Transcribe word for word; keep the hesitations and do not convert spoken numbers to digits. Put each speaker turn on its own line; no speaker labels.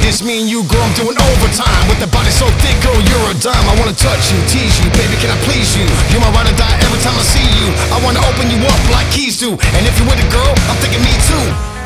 Just me and you, girl, I'm doing overtime. With the body so thick, girl, you're a dime. I wanna touch you, tease you, baby, can I please you? You're my ride or die every time I see you. I wanna open you up like keys do. And if you're with a girl, I'm thinking me too.